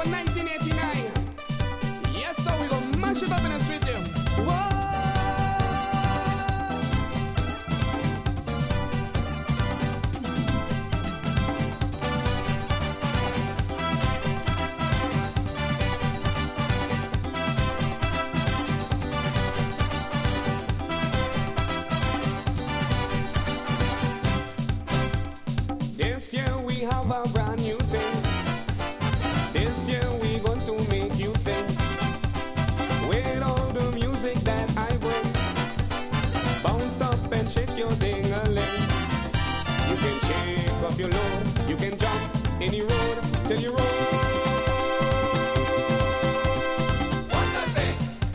for 1989. Yes, so we gonna mash it up in the street there. Whoa! This year we have a brand new thing. This year we going to make you sing. With all the music that I bring, bounce up and shake your ding-a-ling. You can shake up your load, you can jump any road till you roll. What's that thing?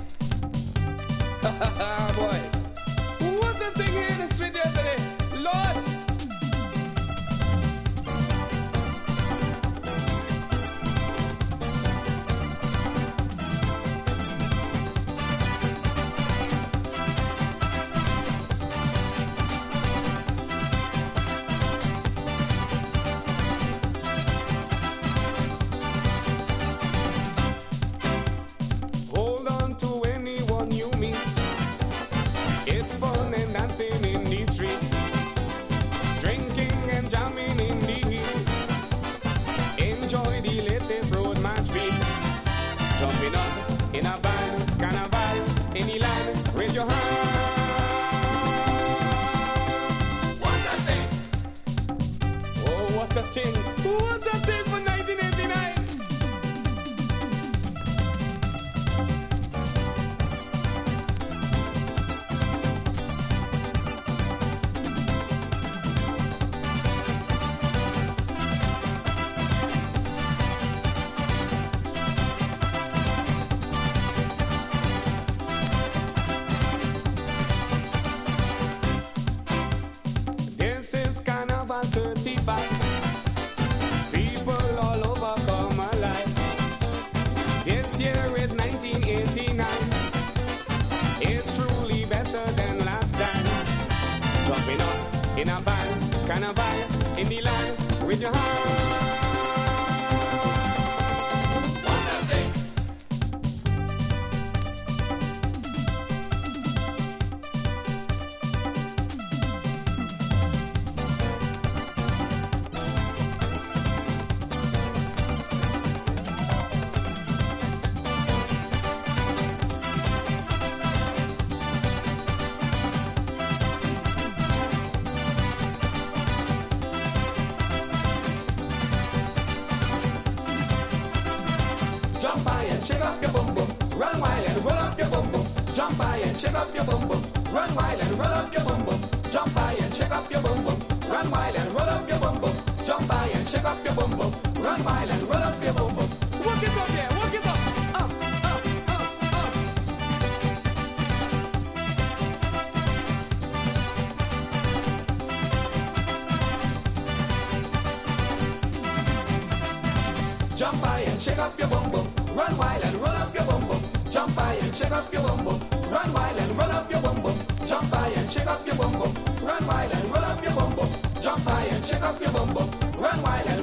Boy, what's that thing here in the street yesterday? Lord! Hold on to anyone you meet. It's fun and dancing in the street, drinking and jamming in the heat. Enjoy the latest road match beat. Jumping up in a band, carnival, any land, raise your hand. What's that thing? Oh, what a thing! What a thing for 1989! This is Carnival 35. People all over come alive. This year is 1989. It's truly better than last time. Jumping up in a band, carnival, in the land, with your hand. What's that thing? Jump high and shake up your bum bum. Run wild and roll up your bum bum. Jump high and shake up your bum bum. Run wild and roll up your bum bum. Jump high and shake up your bum bum. Run wild and roll up your bum bum. Jump high and shake up your bum bum. Run wild and roll up your bum bum. Walk it up there, walk it up. Up, up, up, up. Jump high and shake up your bum bum. Run wild and roll up your bum bum. Jump high and shake up your bum bum. Run wild and roll up your bum bum. Jump high and shake up your bum bum. Run wild and roll up your bum bum. Jump high and shake up your bum bum. Run wild and